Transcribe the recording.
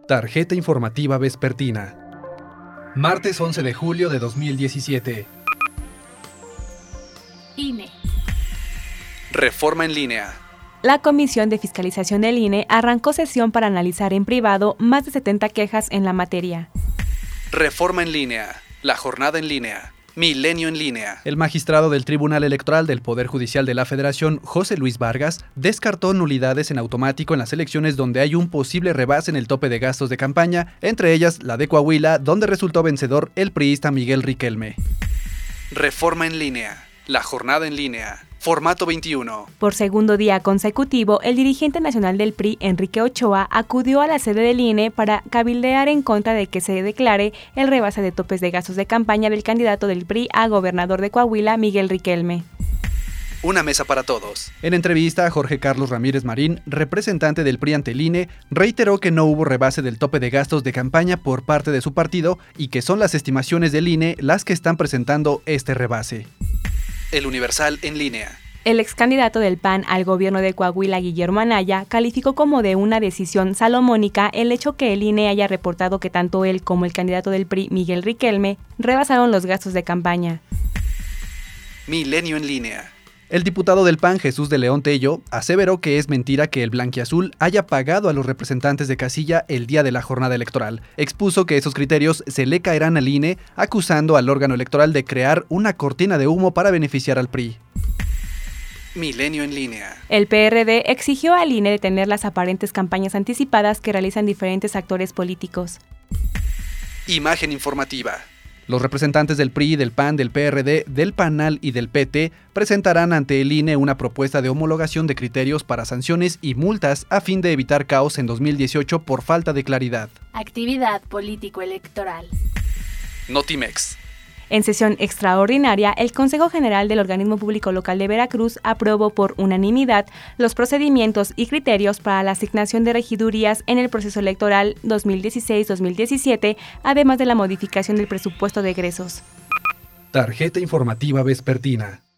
Tarjeta informativa vespertina. Martes 11 de julio de 2017. INE. Reforma en línea. La Comisión de Fiscalización del INE arrancó sesión para analizar en privado más de 70 quejas en la materia. Reforma en línea. La jornada en línea. Milenio en línea. El magistrado del Tribunal Electoral del Poder Judicial de la Federación, José Luis Vargas, descartó nulidades en automático en las elecciones donde hay un posible rebase en el tope de gastos de campaña, entre ellas la de Coahuila, donde resultó vencedor el priista Miguel Riquelme. Reforma en línea. La jornada en línea. Formato 21. Por segundo día consecutivo, el dirigente nacional del PRI, Enrique Ochoa, acudió a la sede del INE para cabildear en contra de que se declare el rebase de topes de gastos de campaña del candidato del PRI a gobernador de Coahuila, Miguel Riquelme. Una mesa para todos. En entrevista, Jorge Carlos Ramírez Marín, representante del PRI ante el INE, reiteró que no hubo rebase del tope de gastos de campaña por parte de su partido y que son las estimaciones del INE las que están presentando este rebase. El Universal en línea. El ex candidato del PAN al gobierno de Coahuila, Guillermo Anaya, calificó como de una decisión salomónica el hecho que el INE haya reportado que tanto él como el candidato del PRI, Miguel Riquelme, rebasaron los gastos de campaña. Milenio en línea. El diputado del PAN, Jesús de León Tello, aseveró que es mentira que el blanquiazul haya pagado a los representantes de casilla el día de la jornada electoral. Expuso que esos criterios se le caerán al INE, acusando al órgano electoral de crear una cortina de humo para beneficiar al PRI. Milenio en línea. El PRD exigió al INE detener las aparentes campañas anticipadas que realizan diferentes actores políticos. Imagen informativa. Los representantes del PRI, del PAN, del PRD, del PANAL y del PT presentarán ante el INE una propuesta de homologación de criterios para sanciones y multas a fin de evitar caos en 2018 por falta de claridad. Actividad político-electoral. Notimex. En sesión extraordinaria, el Consejo General del Organismo Público Local de Veracruz aprobó por unanimidad los procedimientos y criterios para la asignación de regidurías en el proceso electoral 2016-2017, además de la modificación del presupuesto de egresos. Tarjeta informativa vespertina.